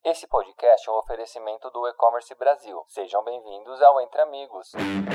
Esse podcast é um oferecimento do E-Commerce Brasil. Sejam bem-vindos ao Entre Amigos.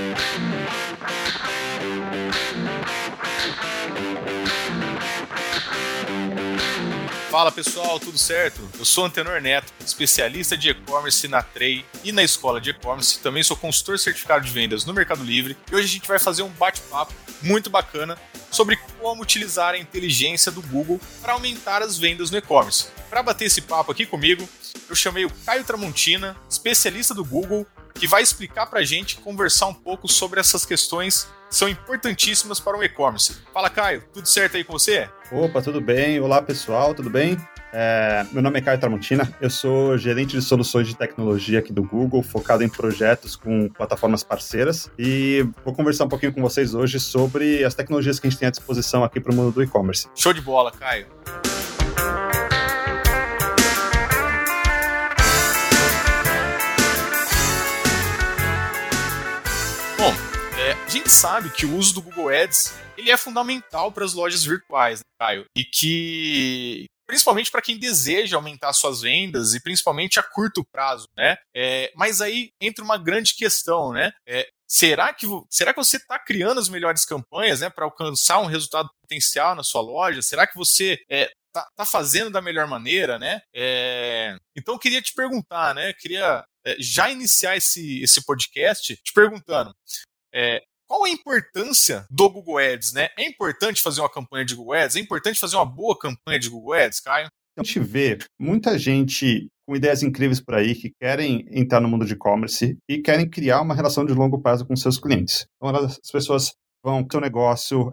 Fala pessoal, tudo certo? Eu sou Antenor Neto, especialista de e-commerce na Tray e na escola de e-commerce. Também sou consultor certificado de vendas no Mercado Livre. E hoje a gente vai fazer um bate-papo muito bacana sobre como utilizar a inteligência do Google para aumentar as vendas no e-commerce. Para bater esse papo aqui comigo, eu chamei o Caio Tramontina, especialista do Google, que vai explicar para a gente, conversar um pouco sobre essas questões que são importantíssimas para o e-commerce. Fala, Caio, tudo certo aí com você? Opa, tudo bem? Olá, pessoal, tudo bem? Meu nome é Caio Tramontina, eu sou gerente de soluções de tecnologia aqui do Google, focado em projetos com plataformas parceiras, e vou conversar um pouquinho com vocês hoje sobre as tecnologias que a gente tem à disposição aqui para o mundo do e-commerce. Show de bola, Caio. Bom, a gente sabe que o uso do Google Ads ele é fundamental para as lojas virtuais, né, Caio? E que, principalmente para quem deseja aumentar suas vendas e principalmente a curto prazo, né? Mas aí entra uma grande questão, né? Será que você está criando as melhores campanhas, né, para alcançar um resultado potencial na sua loja? Será que você tá fazendo da melhor maneira, né? Então eu queria te perguntar, né? Queria já iniciar esse podcast te perguntando qual a importância do Google Ads, né? É importante fazer uma campanha de Google Ads? É importante fazer uma boa campanha de Google Ads, Caio? A gente vê muita gente com ideias incríveis por aí que querem entrar no mundo de e-commerce e querem criar uma relação de longo prazo com seus clientes. Então, as pessoas vão para o seu negócio,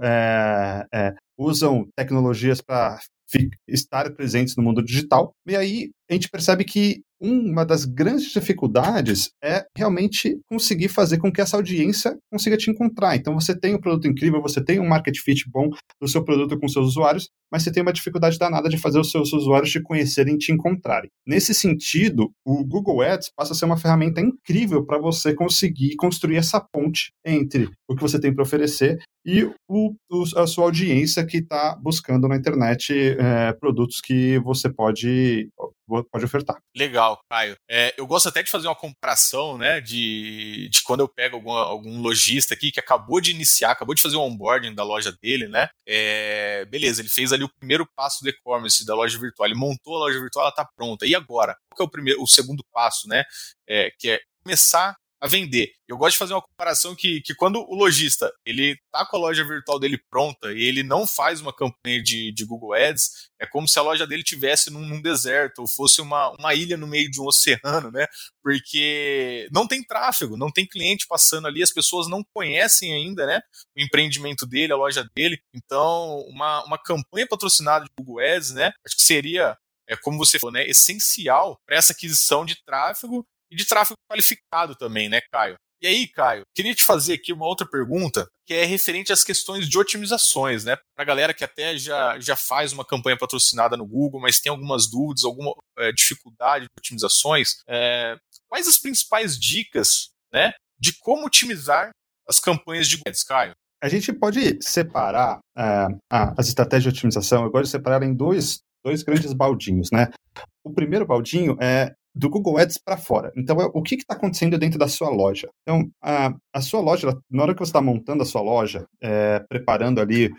usam tecnologias para estar presentes no mundo digital, e aí a gente percebe que uma das grandes dificuldades é realmente conseguir fazer com que essa audiência consiga te encontrar. Então você tem um produto incrível, você tem um market fit bom do seu produto com seus usuários, mas você tem uma dificuldade danada de fazer os seus usuários te conhecerem e te encontrarem. Nesse sentido, o Google Ads passa a ser uma ferramenta incrível para você conseguir construir essa ponte entre o que você tem para oferecer e a sua audiência que está buscando na internet produtos que você pode ofertar. Legal, Caio. Eu gosto até de fazer uma comparação, né, de quando eu pego algum lojista aqui que acabou de fazer o onboarding da loja dele, né? Beleza, ele fez ali o primeiro passo do e-commerce da loja virtual, ele montou a loja virtual, ela está pronta. E agora? Qual que é o segundo passo, né? Que é começar a vender. Eu gosto de fazer uma comparação que quando o lojista ele tá com a loja virtual dele pronta e ele não faz uma campanha de Google Ads, é como se a loja dele estivesse num deserto ou fosse uma ilha no meio de um oceano, né? Porque não tem tráfego, não tem cliente passando ali, as pessoas não conhecem ainda, né, o empreendimento dele, a loja dele. Então, uma campanha patrocinada de Google Ads, né, acho que seria, como você falou, né, essencial para essa aquisição de tráfego e de tráfego qualificado também, né, Caio? E aí, Caio, queria te fazer aqui uma outra pergunta que é referente às questões de otimizações, né? Para a galera que até já faz uma campanha patrocinada no Google, mas tem algumas dúvidas, alguma dificuldade de otimizações, quais as principais dicas, né, de como otimizar as campanhas de Google Ads, Caio? A gente pode separar as estratégias de otimização, eu gosto de separar em dois grandes baldinhos, né? O primeiro baldinho é do Google Ads para fora. Então, o que está acontecendo dentro da sua loja? Então, a sua loja, na hora que você está montando a sua loja, preparando ali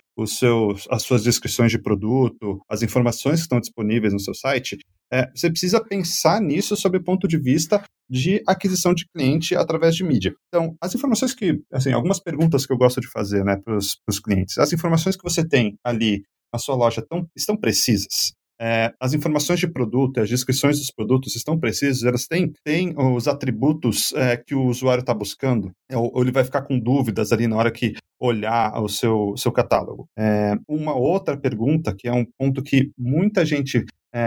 as suas descrições de produto, as informações que estão disponíveis no seu site, você precisa pensar nisso sob o ponto de vista de aquisição de cliente através de mídia. Então, as informações algumas perguntas que eu gosto de fazer, né, para os clientes. As informações que você tem ali na sua loja estão precisas? As informações de produto, as descrições dos produtos estão precisas, elas têm os atributos que o usuário está buscando, ou ele vai ficar com dúvidas ali na hora que olhar o seu catálogo. Uma outra pergunta, que é um ponto que muita gente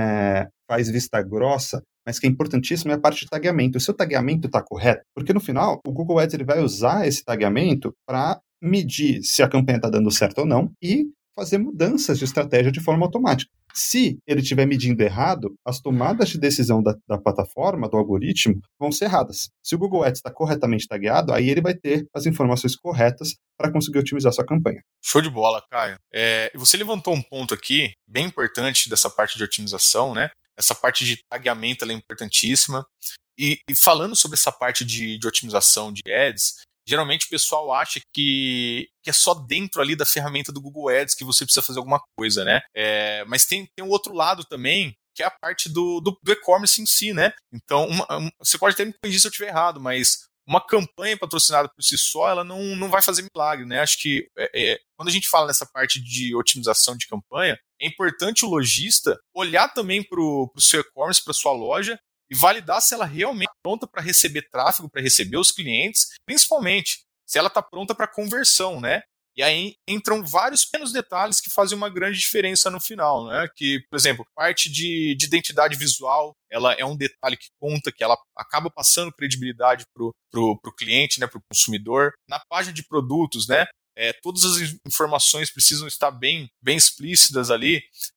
faz vista grossa, mas que é importantíssimo, é a parte de tagueamento. O seu tagueamento está correto? Porque no final, o Google Ads ele vai usar esse tagueamento para medir se a campanha está dando certo ou não e fazer mudanças de estratégia de forma automática. Se ele estiver medindo errado, as tomadas de decisão da plataforma, do algoritmo, vão ser erradas. Se o Google Ads está corretamente tagueado, aí ele vai ter as informações corretas para conseguir otimizar sua campanha. Show de bola, Caio. Você levantou um ponto aqui bem importante dessa parte de otimização, né? Essa parte de tagueamento ela é importantíssima. E falando sobre essa parte de otimização de ads, geralmente o pessoal acha que é só dentro ali da ferramenta do Google Ads que você precisa fazer alguma coisa, né? Mas tem um outro lado também, que é a parte do e-commerce em si, né? Então, você pode até me corrigir se eu estiver errado, mas uma campanha patrocinada por si só, ela não vai fazer milagre, né? Acho que quando a gente fala nessa parte de otimização de campanha, é importante o lojista olhar também para o seu e-commerce, para a sua loja, e validar se ela realmente está pronta para receber tráfego, para receber os clientes, principalmente se ela está pronta para conversão, né? E aí entram vários pequenos detalhes que fazem uma grande diferença no final, né? Que, por exemplo, parte de identidade visual, ela é um detalhe que conta, que ela acaba passando credibilidade pro cliente, né? Para o consumidor. Na página de produtos, né? Todas as informações precisam estar bem explícitas ali.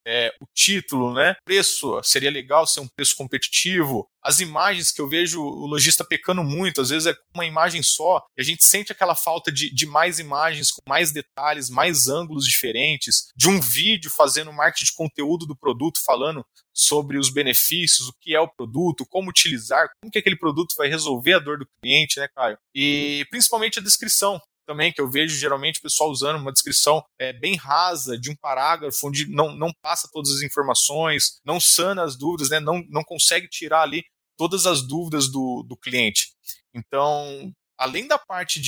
O título, né? Preço, seria legal ser um preço competitivo. As imagens que eu vejo o lojista pecando muito, às vezes é uma imagem só, e a gente sente aquela falta de mais imagens, com mais detalhes, mais ângulos diferentes, de um vídeo fazendo marketing de conteúdo do produto, falando sobre os benefícios, o que é o produto, como utilizar, como que aquele produto vai resolver a dor do cliente, né, Caio? E principalmente a descrição também, que eu vejo geralmente o pessoal usando uma descrição bem rasa, de um parágrafo, onde não passa todas as informações, não sana as dúvidas, né, não consegue tirar ali todas as dúvidas do cliente. Então, além da parte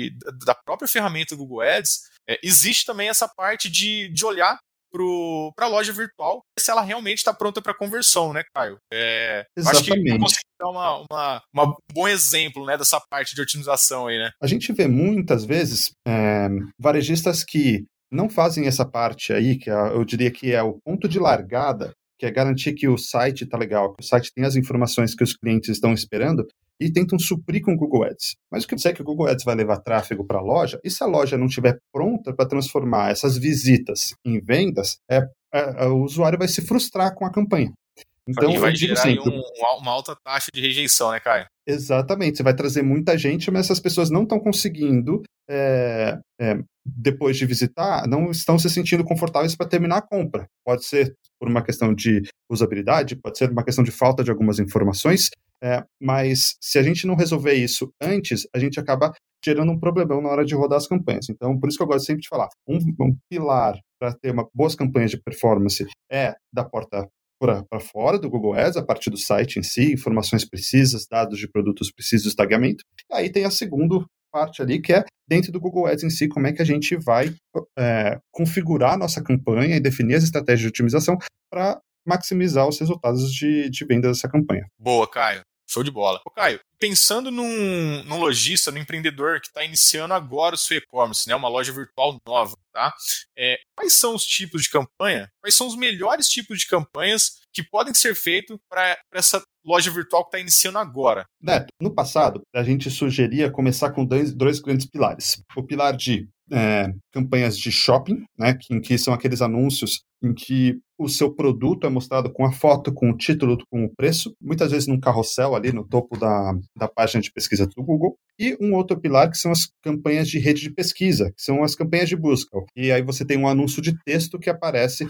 da própria ferramenta do Google Ads, existe também essa parte de olhar para a loja virtual, se ela realmente está pronta para conversão, né, Caio? Acho que eu consigo dar um bom exemplo, né, dessa parte de otimização aí, né? A gente vê muitas vezes varejistas que não fazem essa parte aí, que eu diria que é o ponto de largada, que é garantir que o site está legal, que o site tem as informações que os clientes estão esperando, e tentam suprir com o Google Ads. Mas o que é que o Google Ads vai levar tráfego para a loja, e se a loja não estiver pronta para transformar essas visitas em vendas, o usuário vai se frustrar com a campanha. Então, vai gerar sempre, uma alta taxa de rejeição, né, Caio? Exatamente, você vai trazer muita gente, mas essas pessoas não estão conseguindo, depois de visitar, não estão se sentindo confortáveis para terminar a compra. Pode ser por uma questão de usabilidade, pode ser uma questão de falta de algumas informações, mas se a gente não resolver isso antes, a gente acaba gerando um problemão na hora de rodar as campanhas. Então, por isso que eu gosto sempre de falar, um pilar para ter boas campanhas de performance é da porta para fora do Google Ads, a partir do site em si, informações precisas, dados de produtos precisos, tagueamento. E aí tem a segunda parte ali, que é dentro do Google Ads em si, como é que a gente vai configurar a nossa campanha e definir as estratégias de otimização para maximizar os resultados de venda dessa campanha. Boa, Caio. Show de bola. Ô, Caio, pensando num lojista, num empreendedor que está iniciando agora o seu e-commerce, né, uma loja virtual nova, tá? Quais são os tipos de campanha? Quais são os melhores tipos de campanhas que podem ser feitos para essa loja virtual que está iniciando agora? Neto, no passado, a gente sugeria começar com dois grandes pilares. O pilar de campanhas de shopping, né, em que são aqueles anúncios em que o seu produto é mostrado com a foto, com o título, com o preço, muitas vezes num carrossel ali no topo da página de pesquisa do Google. E um outro pilar que são as campanhas de rede de pesquisa, que são as campanhas de busca. E aí você tem um anúncio de texto que aparece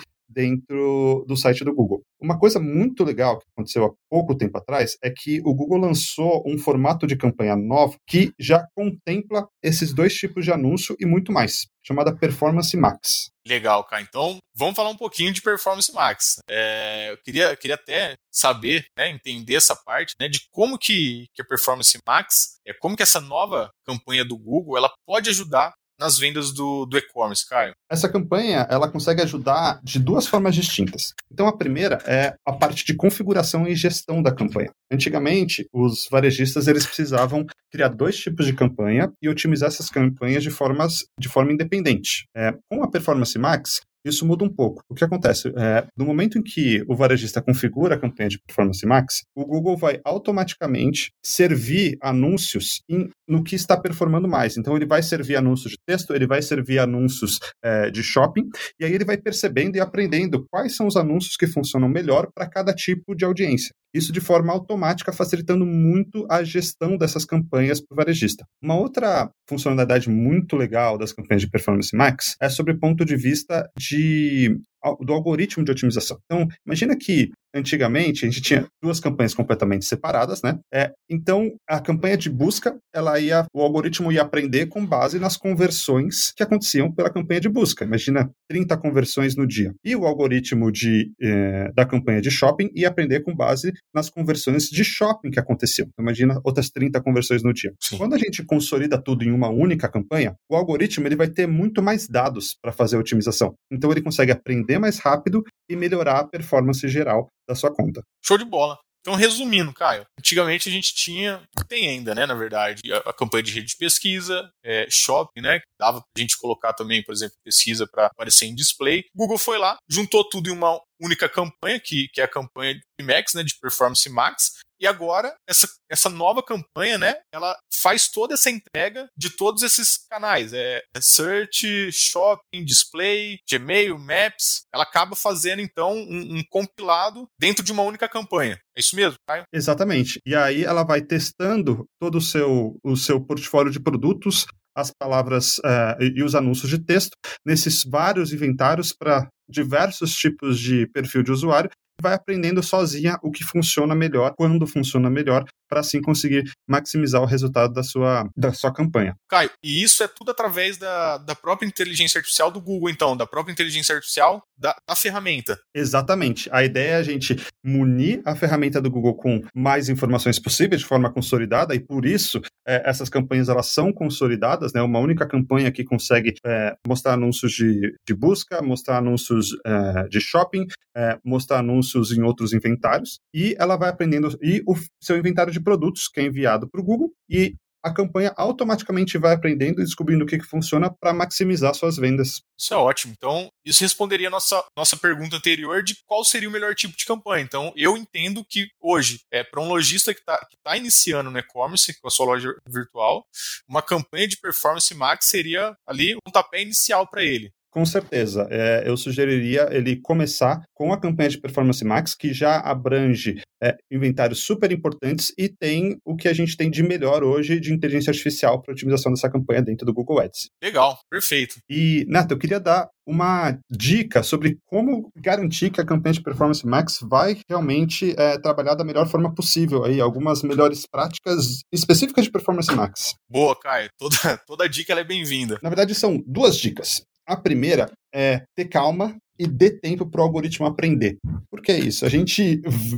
dentro do site do Google. Uma coisa muito legal que aconteceu há pouco tempo atrás é que o Google lançou um formato de campanha novo que já contempla esses dois tipos de anúncio e muito mais, chamada Performance Max. Legal, cara. Então, vamos falar um pouquinho de Performance Max. Eu queria até saber, né, entender essa parte, né, de como que a Performance Max, como que essa nova campanha do Google, ela pode ajudar nas vendas do e-commerce, Caio? Essa campanha, ela consegue ajudar de duas formas distintas. Então, a primeira é a parte de configuração e gestão da campanha. Antigamente, os varejistas eles precisavam criar dois tipos de campanha e otimizar essas campanhas de forma independente. Com a Performance Max, isso muda um pouco. O que acontece? No momento em que o varejista configura a campanha de Performance Max, o Google vai automaticamente servir anúncios no que está performando mais. Então, ele vai servir anúncios de texto, ele vai servir anúncios de shopping, e aí ele vai percebendo e aprendendo quais são os anúncios que funcionam melhor para cada tipo de audiência. Isso de forma automática, facilitando muito a gestão dessas campanhas para o varejista. Uma outra funcionalidade muito legal das campanhas de Performance Max é sobre o ponto de vista de do algoritmo de otimização. Então, imagina que antigamente a gente tinha duas campanhas completamente separadas, né? Então, a campanha de busca, o algoritmo ia aprender com base nas conversões que aconteciam pela campanha de busca. Imagina 30 conversões no dia. E o algoritmo da campanha de shopping ia aprender com base nas conversões de shopping que aconteciam. Então, imagina outras 30 conversões no dia. Sim. Quando a gente consolida tudo em uma única campanha, o algoritmo ele vai ter muito mais dados para fazer a otimização. Então, ele consegue aprender mais rápido e melhorar a performance geral da sua conta. Show de bola. Então, resumindo, Caio, antigamente a gente tem ainda, né, na verdade, a campanha de rede de pesquisa, shopping, né, que dava pra gente colocar também, por exemplo, pesquisa para aparecer em display. O Google foi lá, juntou tudo em uma única campanha, que é a campanha de Max, né, de Performance Max, e agora essa nova campanha, né, ela faz toda essa entrega de todos esses canais, Search, Shopping, Display, Gmail, Maps, ela acaba fazendo então um compilado dentro de uma única campanha. É isso mesmo, Caio? Exatamente. E aí ela vai testando todo o seu portfólio de produtos, as palavras e os anúncios de texto nesses vários inventários para diversos tipos de perfil de usuário, e vai aprendendo sozinha o que funciona melhor, quando funciona melhor, para assim conseguir maximizar o resultado da sua campanha. Caio, e isso é tudo através da própria inteligência artificial do Google, então, da própria inteligência artificial da ferramenta. Exatamente. A ideia é a gente munir a ferramenta do Google com mais informações possíveis, de forma consolidada, e por isso essas campanhas elas são consolidadas, né? Uma única campanha que consegue mostrar anúncios de busca, mostrar anúncios de shopping, mostrar anúncios em outros inventários, e ela vai aprendendo, e o seu inventário de produtos que é enviado para o Google, e a campanha automaticamente vai aprendendo e descobrindo o que funciona para maximizar suas vendas. Isso é ótimo. Então, isso responderia a nossa pergunta anterior de qual seria o melhor tipo de campanha. Então, eu entendo que hoje, para um lojista que tá iniciando no e-commerce, com a sua loja virtual, uma campanha de Performance Max seria ali um pontapé inicial para ele. Com certeza. Eu sugeriria ele começar com a campanha de Performance Max, que já abrange inventários super importantes e tem o que a gente tem de melhor hoje de inteligência artificial para otimização dessa campanha dentro do Google Ads. Legal, perfeito. E, Neto, eu queria dar uma dica sobre como garantir que a campanha de Performance Max vai realmente trabalhar da melhor forma possível. Aí, algumas melhores práticas específicas de Performance Max. Boa, Caio. Toda dica ela é bem-vinda. Na verdade, são duas dicas. A primeira é ter calma e dê tempo para o algoritmo aprender. Por que isso? A gente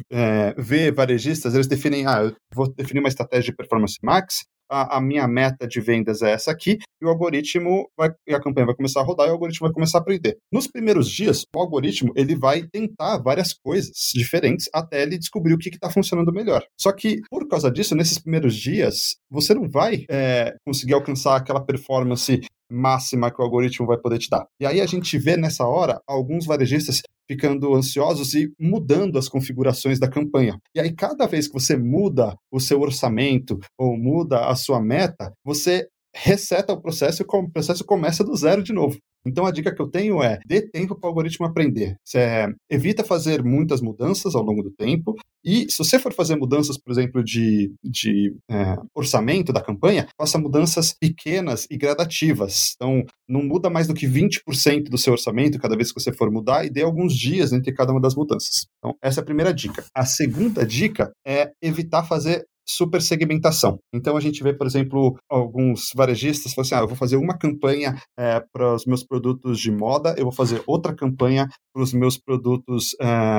vê varejistas, eles definem, eu vou definir uma estratégia de Performance Max, a minha meta de vendas é essa aqui, e o algoritmo e a campanha vai começar a rodar e o algoritmo vai começar a aprender. Nos primeiros dias, o algoritmo ele vai tentar várias coisas diferentes até ele descobrir o que está funcionando melhor. Só que, por causa disso, nesses primeiros dias, você não vai conseguir alcançar aquela performance máxima que o algoritmo vai poder te dar. E aí a gente vê nessa hora alguns varejistas ficando ansiosos e mudando as configurações da campanha. E aí cada vez que você muda o seu orçamento ou muda a sua meta, você reseta o processo e o processo começa do zero de novo. Então a dica que eu tenho é, dê tempo para o algoritmo aprender. Evita fazer muitas mudanças ao longo do tempo, e se você for fazer mudanças, por exemplo, de orçamento da campanha, faça mudanças pequenas e gradativas. Então não muda mais do que 20% do seu orçamento cada vez que você for mudar, e dê alguns dias entre cada uma das mudanças. Então essa é a primeira dica. A segunda dica é evitar fazer super segmentação. Então a gente vê, por exemplo, alguns varejistas falam assim, eu vou fazer uma campanha para os meus produtos de moda, eu vou fazer outra campanha para os meus produtos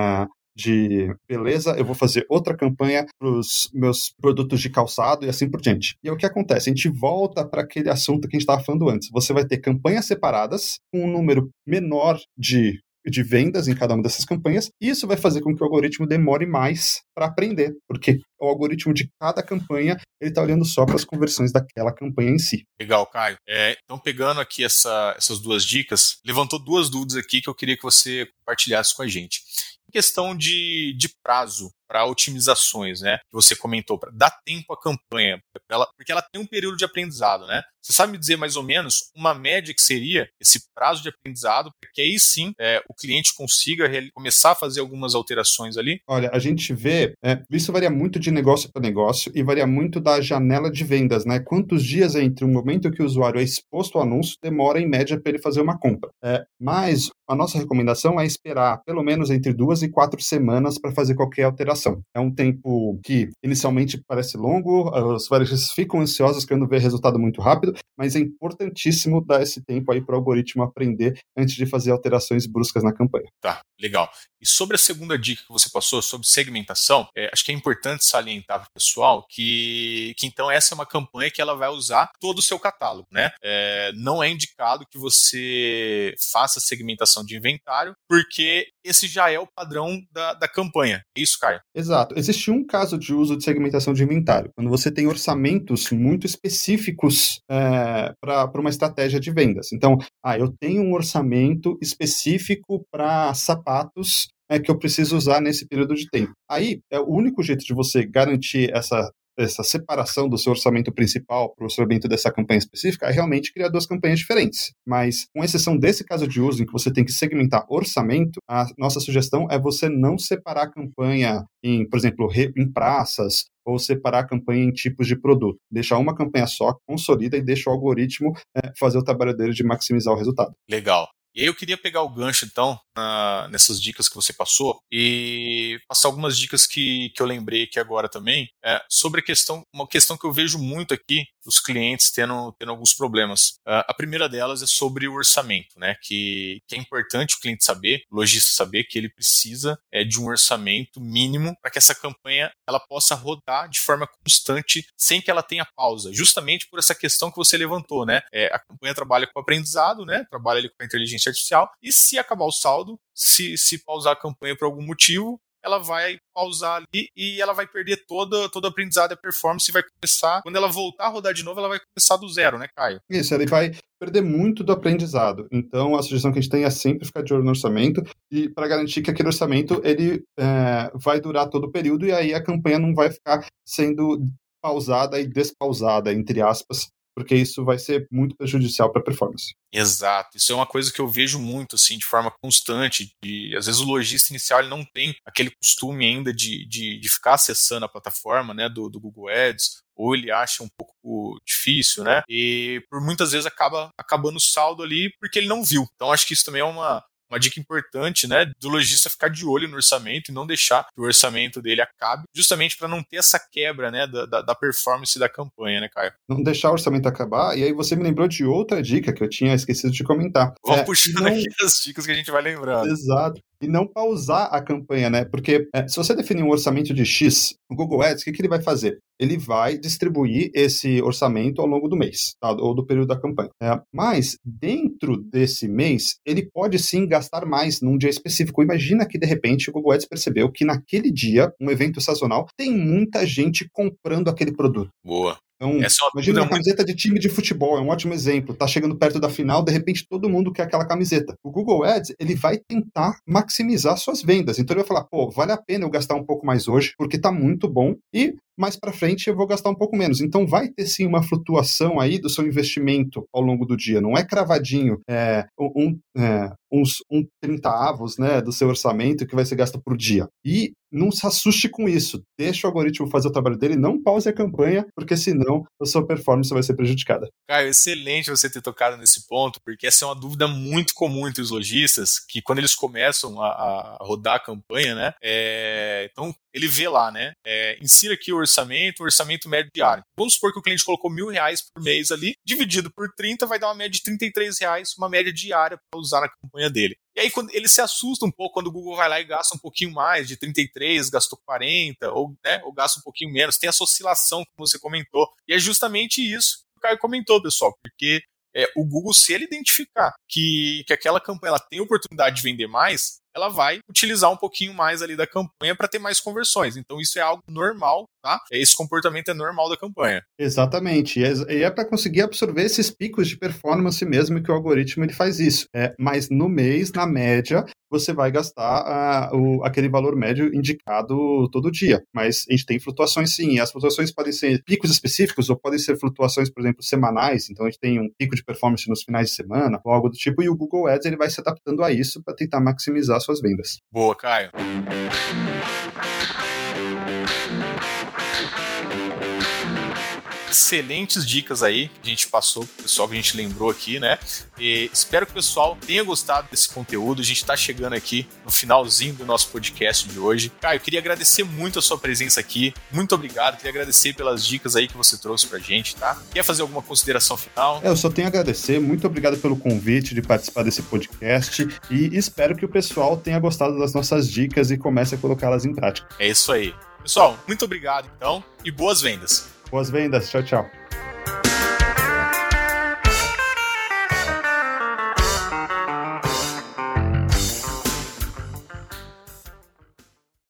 de beleza, eu vou fazer outra campanha para os meus produtos de calçado e assim por diante. E é o que acontece, a gente volta para aquele assunto que a gente estava falando antes. Você vai ter campanhas separadas com um número menor de vendas em cada uma dessas campanhas, e isso vai fazer com que o algoritmo demore mais para aprender, porque o algoritmo de cada campanha, ele está olhando só para as conversões daquela campanha em si. Legal, Caio. Então, pegando aqui essas duas dicas, levantou duas dúvidas aqui que eu queria que você compartilhasse com a gente. Em questão de prazo para otimizações, né? Que você comentou, para dar tempo à campanha, porque ela tem um período de aprendizado, né? Você sabe me dizer mais ou menos uma média que seria esse prazo de aprendizado, para que aí sim o cliente consiga começar a fazer algumas alterações ali? Olha, a gente vê, isso varia muito de negócio para negócio e varia muito da janela de vendas, né? Quantos dias entre o momento que o usuário é exposto ao anúncio demora em média para ele fazer uma compra. Mas a nossa recomendação é esperar pelo menos entre 2 e 4 semanas para fazer qualquer alteração. É um tempo que inicialmente parece longo, os varejistas ficam ansiosos querendo ver resultado muito rápido, mas é importantíssimo dar esse tempo aí para o algoritmo aprender antes de fazer alterações bruscas na campanha. Tá, legal. E sobre a segunda dica que você passou, sobre segmentação, acho que é importante salientar para o pessoal que então essa é uma campanha que ela vai usar todo o seu catálogo, né? Não é indicado que você faça segmentação de inventário, porque esse já é o padrão da campanha. É isso, Caio? Exato. Existe um caso de uso de segmentação de inventário, quando você tem orçamentos muito específicos para uma estratégia de vendas. Então, eu tenho um orçamento específico para sapatos que eu preciso usar nesse período de tempo. Aí, o único jeito de você garantir essa separação do seu orçamento principal para o orçamento dessa campanha específica é realmente criar 2 campanhas diferentes. Mas, com exceção desse caso de uso em que você tem que segmentar orçamento, a nossa sugestão é você não separar a campanha em, por exemplo, em praças, ou separar a campanha em tipos de produto. Deixar uma campanha só, consolida e deixa o algoritmo fazer o trabalho dele de maximizar o resultado. Legal. E aí eu queria pegar o gancho, então, nessas dicas que você passou e passar algumas dicas que eu lembrei aqui agora também, sobre uma questão que eu vejo muito aqui, os clientes tendo alguns problemas. A primeira delas é sobre o orçamento, né? Que é importante o cliente saber, o lojista saber que ele precisa de um orçamento mínimo para que essa campanha ela possa rodar de forma constante sem que ela tenha pausa, justamente por essa questão que você levantou, né? A campanha trabalha com aprendizado, né? Trabalha ali com a inteligência artificial, e se acabar o saldo, se pausar a campanha por algum motivo, ela vai pausar ali e ela vai perder todo o aprendizado e a performance e vai começar, quando ela voltar a rodar de novo, ela vai começar do zero, né, Caio? Isso, ele vai perder muito do aprendizado. Então, a sugestão que a gente tem é sempre ficar de olho no orçamento e para garantir que aquele orçamento ele vai durar todo o período e aí a campanha não vai ficar sendo pausada e despausada, entre aspas, porque isso vai ser muito prejudicial para a performance. Exato, isso é uma coisa que eu vejo muito, assim, de forma constante, às vezes o lojista inicial ele não tem aquele costume ainda de ficar acessando a plataforma, né, do Google Ads, ou ele acha um pouco difícil, né, e por muitas vezes acaba acabando o saldo ali porque ele não viu. Então acho que isso também é uma dica importante, né, do lojista ficar de olho no orçamento e não deixar que o orçamento dele acabe, justamente para não ter essa quebra, né, da performance da campanha, né, Caio? Não deixar o orçamento acabar, e aí você me lembrou de outra dica que eu tinha esquecido de comentar. Vamos puxando aqui as dicas que a gente vai lembrando. Exato. E não pausar a campanha, né? Porque se você definir um orçamento de X, o Google Ads, o que ele vai fazer? Ele vai distribuir esse orçamento ao longo do mês, tá? Ou do período da campanha. Mas, dentro desse mês, ele pode sim gastar mais num dia específico. Imagina que, de repente, o Google Ads percebeu que naquele dia, um evento sazonal, tem muita gente comprando aquele produto. Boa. Então, imagina uma camiseta de time de futebol, é um ótimo exemplo. Tá chegando perto da final, de repente todo mundo quer aquela camiseta. O Google Ads, ele vai tentar maximizar suas vendas. Então ele vai falar, vale a pena eu gastar um pouco mais hoje, porque tá muito bom, e mais para frente eu vou gastar um pouco menos. Então vai ter sim uma flutuação aí do seu investimento ao longo do dia. Não é cravadinho, uns 30 avos, né, do seu orçamento que vai ser gasto por dia. E não se assuste com isso. Deixa o algoritmo fazer o trabalho dele, não pause a campanha, porque senão a sua performance vai ser prejudicada. Caio, excelente você ter tocado nesse ponto, porque essa é uma dúvida muito comum entre os lojistas, que quando eles começam a rodar a campanha, né, então ele vê lá, né, insira aqui o orçamento médio diário. Vamos supor que o cliente colocou R$1.000 por mês ali, dividido por 30 vai dar uma média de R$33, uma média diária para usar na campanha dele. E aí quando ele se assusta um pouco quando o Google vai lá e gasta um pouquinho mais, de 33, gastou 40, ou gasta um pouquinho menos, tem essa oscilação, como você comentou. E é justamente isso que o Caio comentou, pessoal, porque o Google, se ele identificar que aquela campanha ela tem oportunidade de vender mais, ela vai utilizar um pouquinho mais ali da campanha para ter mais conversões. Então isso é algo normal, tá? Esse comportamento é normal da campanha. Exatamente. E é para conseguir absorver esses picos de performance mesmo que o algoritmo ele faz isso. Mas no mês, na média, você vai gastar aquele valor médio indicado todo dia. Mas a gente tem flutuações sim, e as flutuações podem ser picos específicos ou podem ser flutuações, por exemplo, semanais, então a gente tem um pico de performance nos finais de semana ou algo do tipo, e o Google Ads ele vai se adaptando a isso para tentar maximizar suas vendas. Boa, Caio. Excelentes dicas aí que a gente passou pro pessoal, que a gente lembrou aqui, né? E espero que o pessoal tenha gostado desse conteúdo. A gente está chegando aqui no finalzinho do nosso podcast de hoje. Caio, eu queria agradecer muito a sua presença aqui. Muito obrigado. Queria agradecer pelas dicas aí que você trouxe pra gente, tá? Quer fazer alguma consideração final? Eu só tenho a agradecer. Muito obrigado pelo convite de participar desse podcast e espero que o pessoal tenha gostado das nossas dicas e comece a colocá-las em prática. É isso aí. Pessoal, muito obrigado então e boas vendas. Boas vendas. Tchau, tchau.